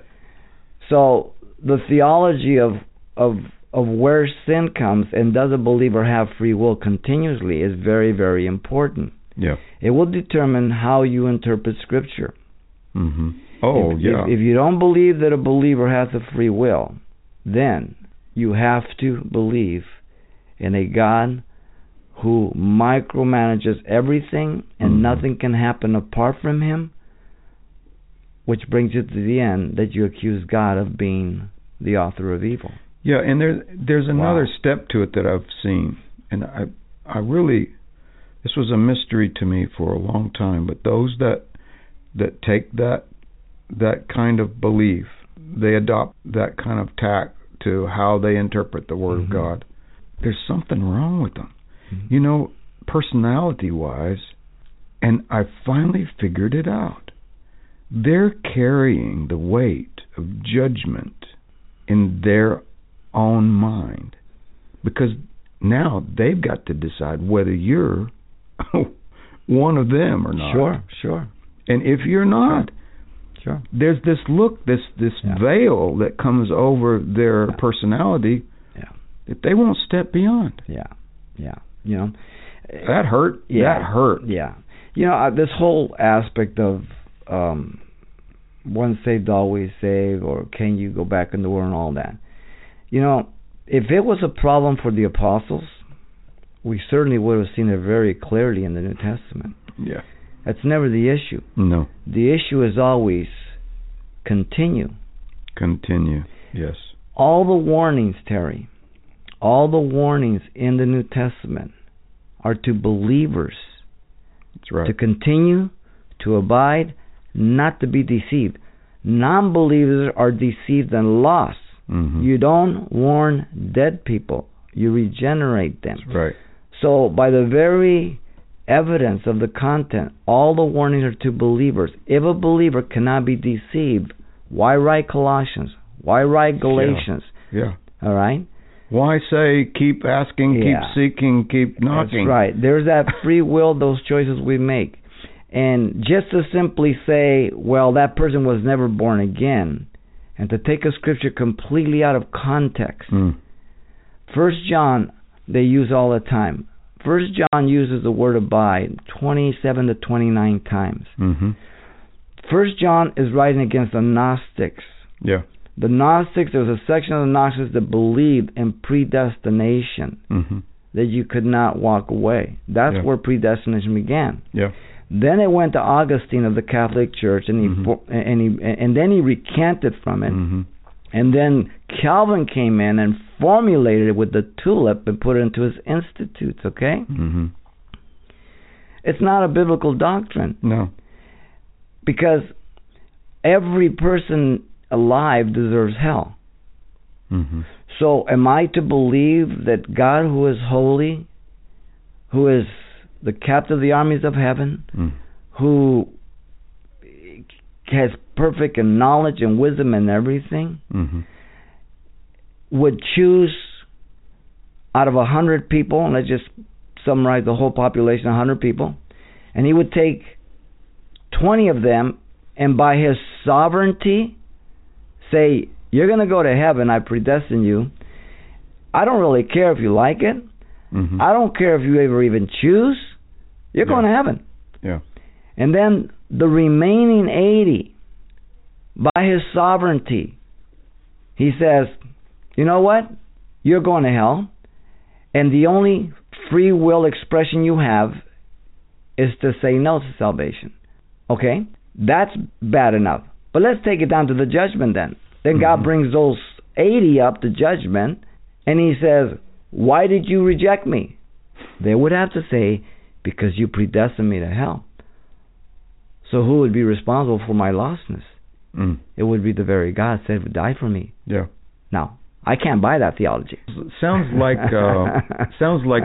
So the theology of of of where sin comes and does a believer have free will continuously is very, very important. Yeah. It will determine how you interpret Scripture. Mm-hmm. Oh, if, yeah. If, if you don't believe that a believer has a free will, then you have to believe in a God who micromanages everything and Mhm. nothing can happen apart from Him, which brings you to the end that you accuse God of being the author of evil. Yeah, and there, there's another Wow. step to it that I've seen, and I, I really, this was a mystery to me for a long time. But those that, that take that, that kind of belief, they adopt that kind of tact to how they interpret the Word Mhm. of God. There's something wrong with them, Mhm. you know, personality-wise. And I finally figured it out. They're carrying the weight of judgment in their own mind, because now they've got to decide whether you're one of them or not. Sure, sure, And if you're not, sure. there's this look, this this Yeah. veil that comes over their Yeah. personality Yeah. that they won't step beyond. Yeah, yeah. You know, That hurt. Yeah. That hurt. yeah. You know, uh, this whole aspect of um, once saved, always saved, or can you go back in the world and all that. You know, if it was a problem for the apostles, we certainly would have seen it very clearly in the New Testament. Yeah. That's never the issue. No. The issue is always continue. Continue. Yes. All the warnings, Terry, all the warnings in the New Testament are to believers That's right. to continue, to abide, not to be deceived. Non-believers are deceived and lost. Mm-hmm. You don't warn dead people. You regenerate them. That's right. So by the very evidence of the content, all the warnings are to believers. If a believer cannot be deceived, why write Colossians? Why write Galatians? Yeah. All right? Why say keep asking, Yeah. keep seeking, keep knocking? That's right. There's that free will, those choices we make. And just to simply say, well, that person was never born again, and to take a scripture completely out of context. Mm. First John, they use all the time. First John uses the word abide twenty-seven to twenty-nine times. Mm-hmm. First John is writing against the Gnostics. Yeah. The Gnostics, there was a section of the Gnostics that believed in predestination, Mm-hmm. that you could not walk away. That's Yeah. where predestination began. Yeah. Then it went to Augustine of the Catholic Church, and he Mhm. fo- and he and then he recanted from it. Mm-hmm. And then Calvin came in and formulated it with the tulip and put it into his institutes. Okay, Mm-hmm. it's not a biblical doctrine, No. because every person alive deserves hell. Mm-hmm. So am I to believe that God, who is holy, who is the captain of the armies of heaven, Mm. who has perfect knowledge and wisdom and everything, Mm-hmm. would choose out of a hundred people, and let's just summarize the whole population, a hundred people, and he would take twenty of them, and by his sovereignty, say, you're going to go to heaven, I predestine you. I don't really care if you like it. Mm-hmm. I don't care if you ever even choose. You're yeah. going to heaven. Yeah. And then the remaining eighty, by his sovereignty, he says, you know what? You're going to hell. And the only free will expression you have is to say no to salvation. Okay? That's bad enough. But let's take it down to the judgment then. Then mm-hmm. God brings those eighty up to judgment, and he says, why did you reject me? They would have to say, because you predestined me to hell. So who would be responsible for my lostness? Mm. It would be the very God said would die for me. Yeah. Now, I can't buy that theology. Sounds like uh, sounds like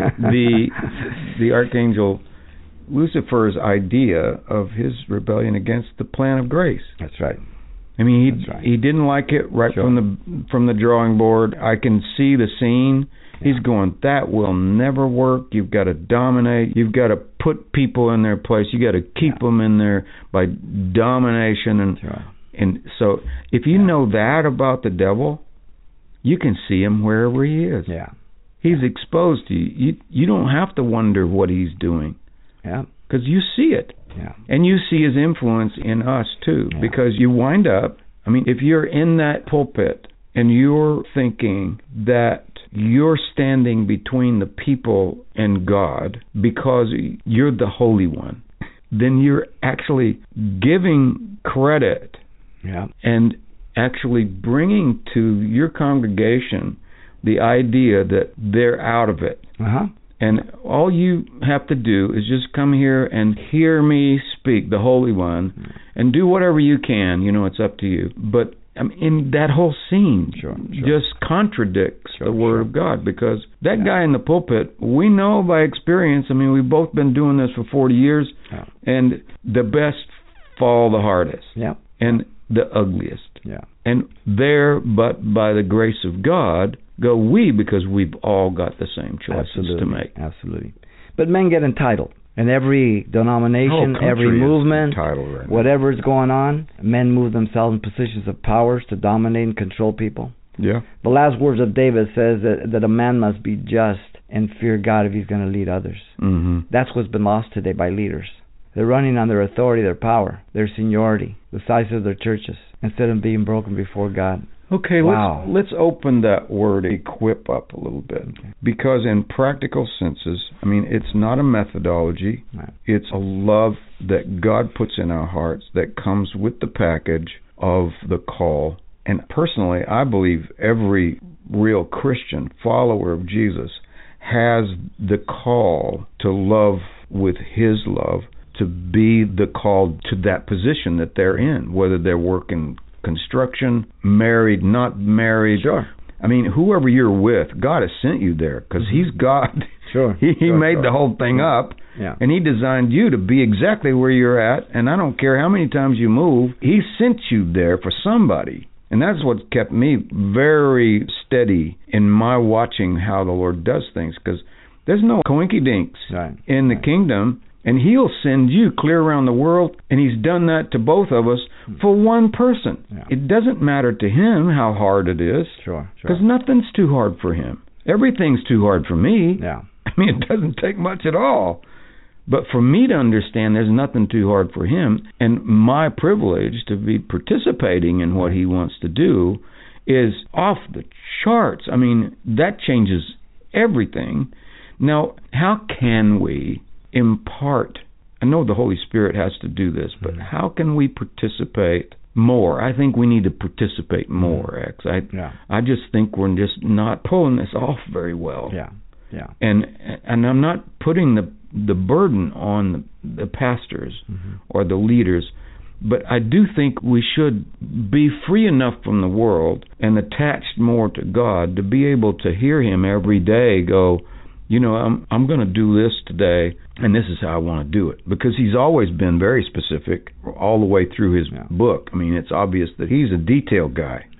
the the archangel Lucifer's idea of his rebellion against the plan of grace. That's right. I mean, he right. he didn't like it right sure. from the from the drawing board. I can see the scene. Yeah. He's going, that will never work. You've got to dominate. You've got to put people in their place. You got to keep yeah. them in there by domination. And right. and so if you yeah. know that about the devil, you can see him wherever he is. Yeah, he's exposed to you. You you don't have to wonder what he's doing. Yeah, because you see it. Yeah, and you see his influence in us too. Yeah. Because you wind up. I mean, if you're in that pulpit and you're thinking that you're standing between the people and God because you're the Holy One, then you're actually giving credit yeah. and actually bringing to your congregation the idea that they're out of it. Uh-huh. And all you have to do is just come here and hear me speak, the Holy One, and do whatever you can. You know, it's up to you. But I mean, in that whole scene sure, sure. just contradicts sure, the Word sure. of God, because that yeah. guy in the pulpit, we know by experience, I mean, we've both been doing this for forty years, yeah. and the best fall the hardest, yeah. and the ugliest. Yeah. And there, but by the grace of God, go we, because we've all got the same choices Absolutely. to make. Absolutely. But men get entitled. In every denomination, oh, every movement, right whatever's going on, men move themselves in positions of powers to dominate and control people. Yeah. The last words of David says that, that a man must be just and fear God if he's going to lead others. Mm-hmm. That's what's been lost today by leaders. They're running on their authority, their power, their seniority, the size of their churches, instead of being broken before God. Okay, wow. let's let's open that word equip up a little bit. Okay. Because in practical senses, I mean, it's not a methodology. Right. It's a love that God puts in our hearts that comes with the package of the call. And personally, I believe every real Christian follower of Jesus has the call to love with his love, to be the called to that position that they're in, whether they're working construction, married, not married. Sure. I mean, whoever you're with, God has sent you there because mm-hmm. he's God. Sure. he he sure, made sure. the whole thing up, yeah. and he designed you to be exactly where you're at, and I don't care how many times you move, he sent you there for somebody. And that's what kept me very steady in my watching how the Lord does things, because there's no coinkydinks right. in the right. kingdom. And he'll send you clear around the world, and he's done that to both of us for one person. Yeah. It doesn't matter to him how hard it is, sure, because sure. nothing's too hard for him. Everything's too hard for me. Yeah. I mean, it doesn't take much at all. But for me to understand there's nothing too hard for him, and my privilege to be participating in what he wants to do is off the charts. I mean, that changes everything. Now, how can we impart? I know the Holy Spirit has to do this, but mm-hmm. how can we participate more? I think we need to participate more, X. I, yeah. I just think we're just not pulling this off very well. Yeah, yeah. And and I'm not putting the the burden on the, the pastors mm-hmm. or the leaders, but I do think we should be free enough from the world and attached more to God to be able to hear him every day go, you know, I'm I'm going to do this today, and this is how I want to do it. Because he's always been very specific all the way through his yeah. book. I mean, it's obvious that he's a detail guy. Yeah.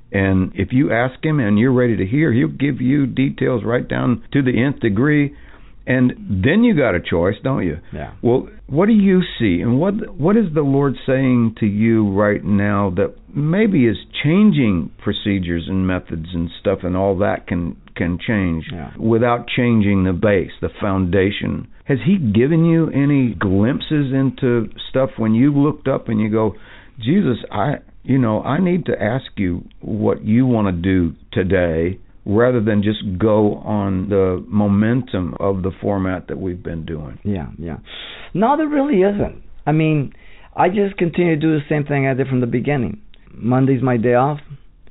And if you ask him and you're ready to hear, he'll give you details right down to the nth degree. And then you got a choice, don't you? Yeah. Well, what do you see? And what what is the Lord saying to you right now that maybe is changing procedures and methods and stuff, and all that can, can change yeah. without changing the base, the foundation? Has he given you any glimpses into stuff when you looked up and you go, Jesus, I, you know, I need to ask you what you want to do today, rather than just go on the momentum of the format that we've been doing? Yeah, yeah. No, there really isn't. I mean, I just continue to do the same thing I did from the beginning. Monday's my day off,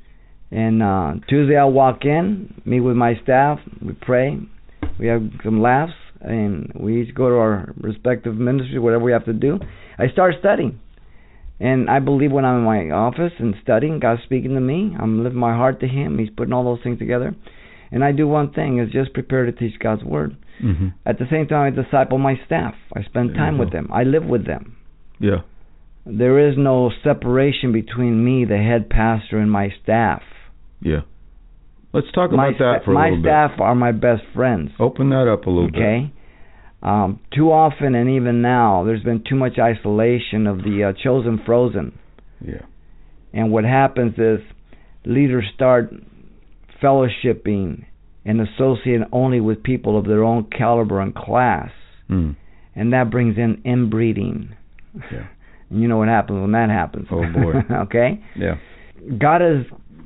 and uh, Tuesday I'll walk in, meet with my staff, we pray, we have some laughs, and we each go to our respective ministry, whatever we have to do. I start studying. And I believe when I'm in my office and studying, God's speaking to me. I'm living my heart to Him. He's putting all those things together. And I do one thing, is just prepare to teach God's Word. Mm-hmm. At the same time, I disciple my staff. I spend time with them. I live with them. Yeah. There is no separation between me, the head pastor, and my staff. Yeah. Let's talk my about that sta- for a my little bit. My staff are my best friends. Open that up a little okay? bit. Okay? Um, too often, and even now, there's been too much isolation of the uh, chosen frozen. Yeah. And what happens is leaders start fellowshipping and associating only with people of their own caliber and class. Mm. And that brings in inbreeding. Yeah. And you know what happens when that happens. Oh, boy. Okay? Yeah. God has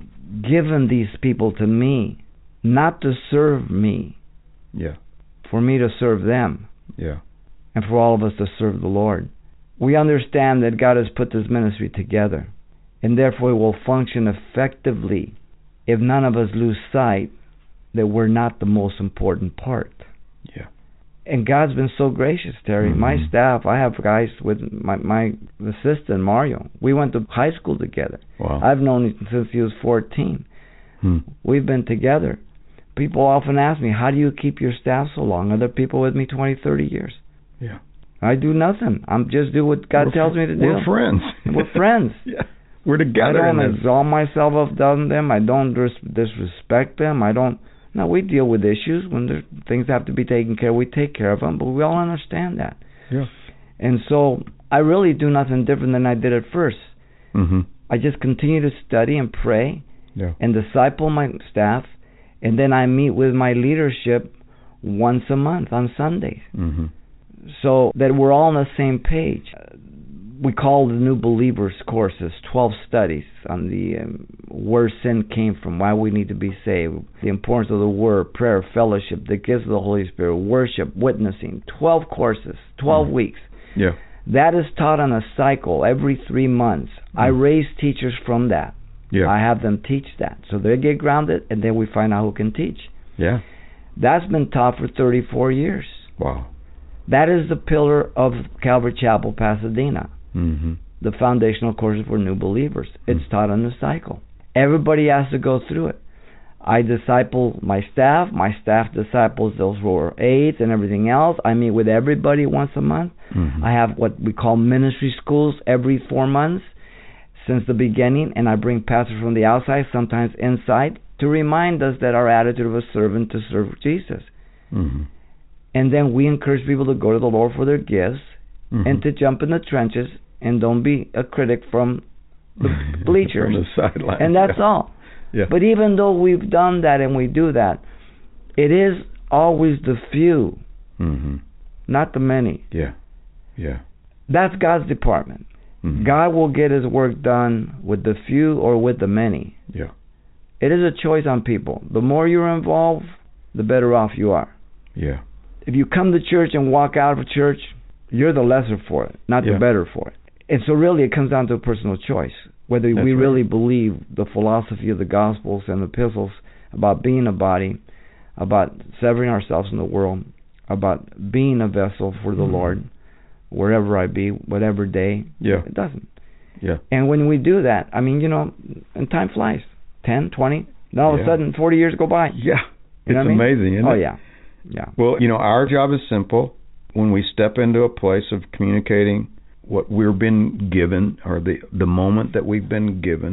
given these people to me, not to serve me. Yeah. For me to serve them. Yeah. And for all of us to serve the Lord. We understand that God has put this ministry together, and therefore it will function effectively if none of us lose sight that we're not the most important part. Yeah. And God's been so gracious, Terry. Mm-hmm. My staff, I have guys with my, my assistant, Mario. We went to high school together. Wow. I've known him since he was fourteen. Hmm. We've been together. People often ask me, how do you keep your staff so long? Are there people with me twenty, thirty years? Yeah. I do nothing. I'm just do what God we're tells fr- me to do. We're friends. We're friends. Yeah. We're together. I don't in this. exalt myself above them. I don't dis- disrespect them. I don't. No, we deal with issues when there, things have to be taken care of. We take care of them, but we all understand that. Yeah. And so I really do nothing different than I did at first. Mm-hmm. I just continue to study and pray yeah. and disciple my staff, and then I meet with my leadership once a month on Sundays. Mm-hmm. So that we're all on the same page. We call the New Believers courses twelve studies on the um, where sin came from, why we need to be saved, the importance of the Word, prayer, fellowship, the gifts of the Holy Spirit, worship, witnessing. twelve courses, twelve mm. weeks. Yeah. That is taught on a cycle every three months. Mm. I raise teachers from that. Yeah. I have them teach that. So they get grounded, and then we find out who can teach. Yeah. That's been taught for thirty-four years. Wow. That is the pillar of Calvary Chapel, Pasadena. Mm-hmm. The foundational courses for new believers. It's mm-hmm. taught on the cycle. Everybody has to go through it. I disciple my staff. My staff disciples those who are aides and everything else. I meet with everybody once a month. Mm-hmm. I have what we call ministry schools every four months since the beginning, and I bring pastors from the outside, sometimes inside, to remind us that our attitude of a servant to serve Jesus. Mm-hmm. And then we encourage people to go to the Lord for their gifts mm-hmm. and to jump in the trenches and don't be a critic from the bleachers. From the sidelines. And that's yeah. all. Yeah. But even though we've done that and we do that, it is always the few, mm-hmm. not the many. Yeah, yeah. That's God's department. Mm-hmm. God will get His work done with the few or with the many. Yeah. It is a choice on people. The more you're involved, the better off you are. Yeah. If you come to church and walk out of church, you're the lesser for it, not yeah. the better for it. And so really it comes down to a personal choice, whether That's we right. really believe the philosophy of the Gospels and the epistles about being a body, about severing ourselves from the world, about being a vessel for the mm-hmm. Lord, wherever I be, whatever day. Yeah. It doesn't. Yeah. And when we do that, I mean, you know, and time flies. ten, twenty, then all yeah. of a sudden forty years go by. Yeah. You it's know what I mean? amazing, isn't oh, it? Oh, yeah. Yeah. Well, you know, our job is simple. When we step into a place of communicating what we've been given, or the, the moment that we've been given,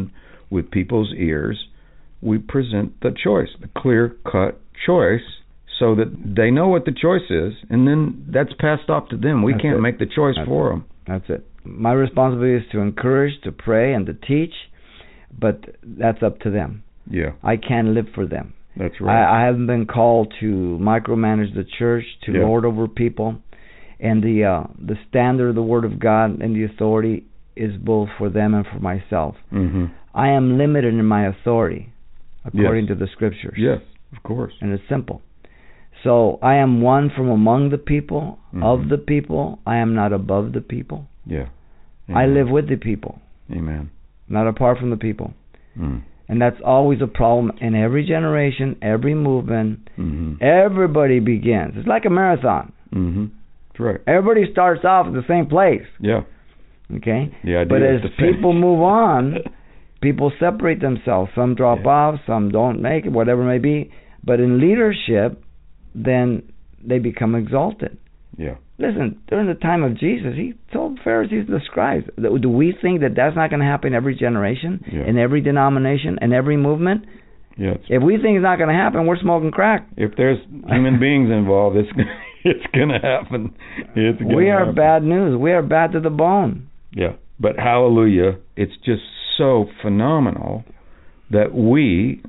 with people's ears, we present the choice, the clear-cut choice, so that they know what the choice is, and then that's passed off to them. We That's can't it. make the choice That's for it. them. That's it. My responsibility is to encourage, to pray, and to teach, but that's up to them. Yeah, I can't live for them. that's right. I, I haven't been called to micromanage the church, to Yeah. lord over people, and the uh, the standard of the Word of God and the authority is both for them and for myself. Mm-hmm. I am limited in my authority, according Yes. to the Scriptures. Yes, of course. And it's simple. So I am one from among the people, Mhm. of the people. I am not above the people. Yeah. I Amen. live with the people, Amen. not apart from the people. Mm. And that's always a problem in every generation, every movement. Mm-hmm. Everybody begins. It's like a marathon. Mm-hmm. That's right. Everybody starts off at the same place. Yeah. Okay? The idea But is as to finish. people move on, people separate themselves. Some drop Yeah. off, some don't make it, whatever it may be. But in leadership, then they become exalted. Yeah. Listen, during the time of Jesus, he told Pharisees and the scribes, do we think that that's not going to happen in every generation, Yeah. in every denomination, in every movement? Yes. If we think it's not going to happen, we're smoking crack. If there's human beings involved, it's it's going to happen. It's gonna We are happen. bad news. We are bad to the bone. Yeah. But hallelujah, it's just so phenomenal that we,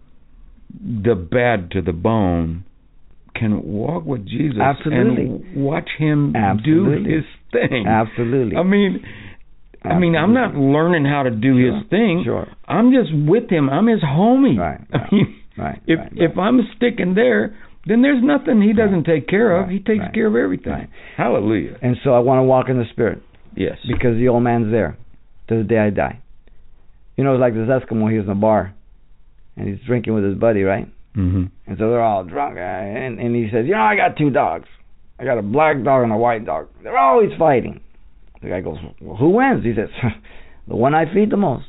the bad to the bone, can walk with Jesus Absolutely. and watch him Absolutely. do his thing. Absolutely. I mean, I mean, I'm not learning how to do Sure, his thing. sure. I'm just with him. I'm his homie. Right, I right, mean, right, if right, if I'm sticking there, then there's nothing he doesn't take care of. Right, He takes right, care of everything. right. Hallelujah. And so I want to walk in the Spirit Yes. because the old man's there to the day I die. You know, it's like this Eskimo. He was in a bar and he's drinking with his buddy, right? Mm-hmm. And so they're all drunk, and, and he says, you know, I got two dogs. I got a black dog and a white dog. They're always fighting. The guy goes, well, who wins? He says, the one I feed the most.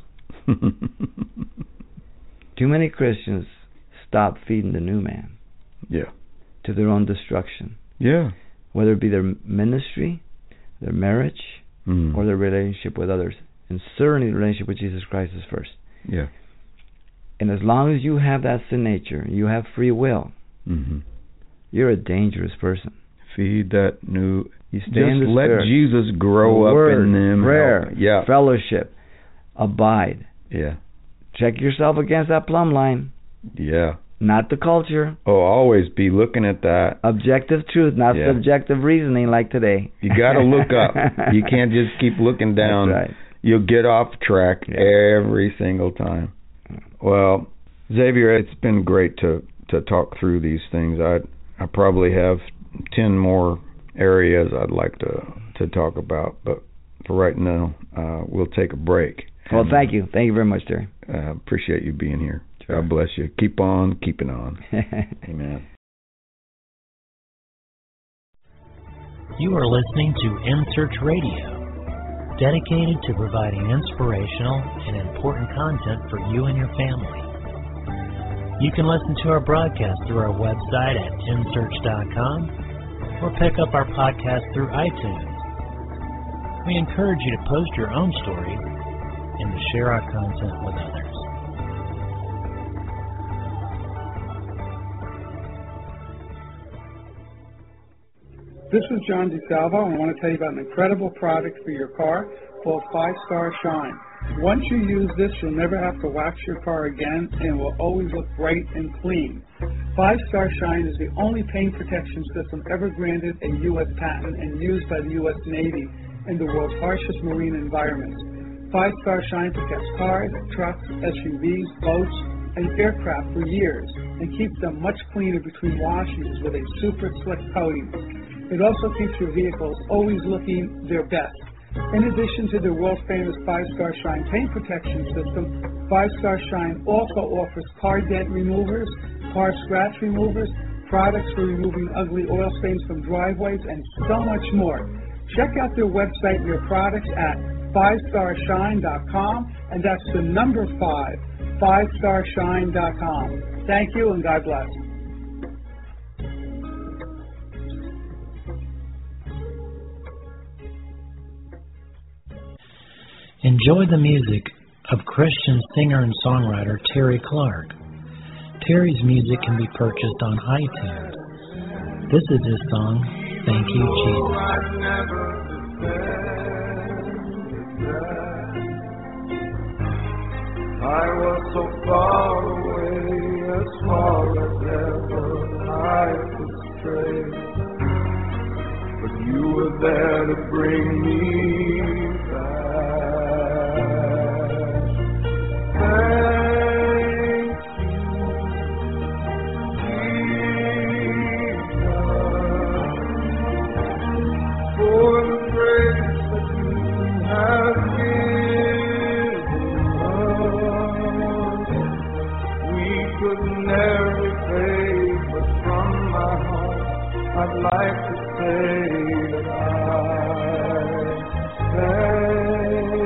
Too many Christians stop feeding the new man Yeah. to their own destruction, Yeah. whether it be their ministry, their marriage, Mm. or their relationship with others. And certainly the relationship with Jesus Christ is first. Yeah. And as long as you have that sin nature, you have free will, Mm-hmm. you're a dangerous person. Feed that new. You stay in Just the let Spirit. Jesus grow The up Word, in them. prayer, Yeah. fellowship, abide. Yeah. Check yourself against that plumb line, Yeah. not the culture. Oh, always be looking at that. Objective truth, not Yeah. subjective reasoning like today. You got to look up. You can't just keep looking down. That's right. You'll get off track Yeah. every single time. Well, Xavier, it's been great to, to talk through these things. I I probably have ten more areas I'd like to to talk about, but for right now, uh, we'll take a break. Well, And, thank you. Thank you very much, Terry. Uh, appreciate you being here. Sure. God bless you. Keep on keeping on. Amen. You are listening to In Search Radio, dedicated to providing inspirational and important content for you and your family. You can listen to our broadcast through our website at in search dot com or pick up our podcast through iTunes. We encourage you to post your own stories and to share our content with others. This is John DeSalvo, and I want to tell you about an incredible product for your car called Five Star Shine. Once you use this, you'll never have to wax your car again, and it will always look bright and clean. Five Star Shine is the only paint protection system ever granted a U S patent and used by the U S Navy in the world's harshest marine environments. Five Star Shine protects cars, trucks, S U Vs, boats, and aircraft for years and keeps them much cleaner between washes with a super slick coating. It also keeps your vehicles always looking their best. In addition to the world-famous Five Star Shine paint protection system, Five Star Shine also offers car dent removers, car scratch removers, products for removing ugly oil stains from driveways, and so much more. Check out their website and their products at five star shine dot com, and that's the number five, five star shine dot com. Thank you, and God bless. Enjoy the music of Christian singer and songwriter Terry Clark. Terry's music can be purchased on iTunes. This is his song, Thank You, Jesus. I was so far away, as far as ever I could stray, but you were there to bring me back. Thank you, Jesus, for the grace that you have given. Could never repay, but from my heart I'd like to say that I thank you.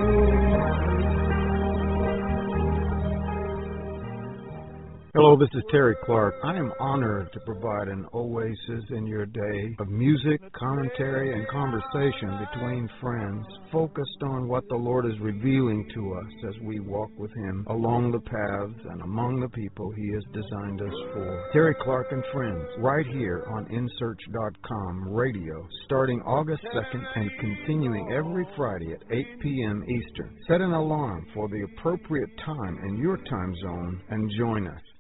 Hello, this is Terry Clark. I am honored to provide an oasis in your day of music, commentary, and conversation between friends, focused on what the Lord is revealing to us as we walk with Him along the paths and among the people He has designed us for. Terry Clark and Friends, right here on in search dot com radio, starting August second and continuing every Friday at eight p.m. Eastern. Set an alarm for the appropriate time in your time zone and join us.